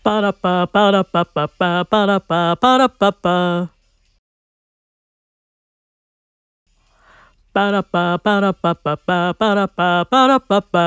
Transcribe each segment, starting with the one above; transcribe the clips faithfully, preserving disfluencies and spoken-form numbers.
Para pa para pa pa pa para pa para pa pa. Para pa para pa pa pa para pa para pa pa.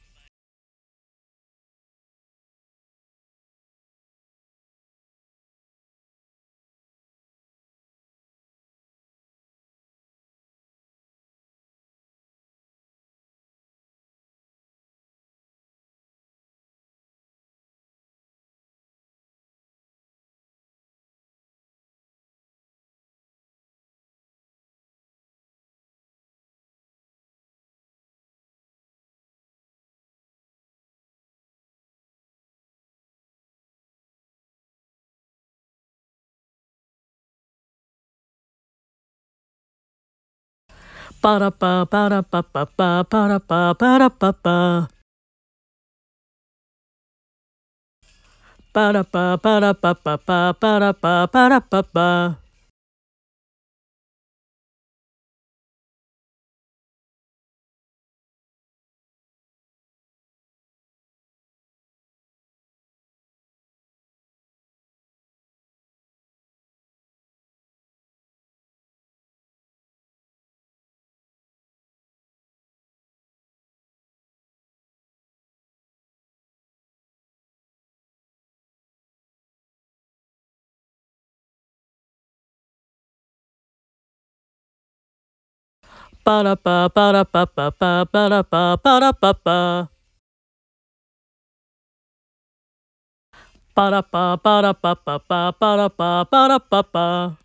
Para pa para pa pa pa para pa para pa pa. Para pa para pa pa pa para pa para pa pa. Para pa para pa pa pa para pa para pa pa. Para pa para pa pa pa para pa para pa pa.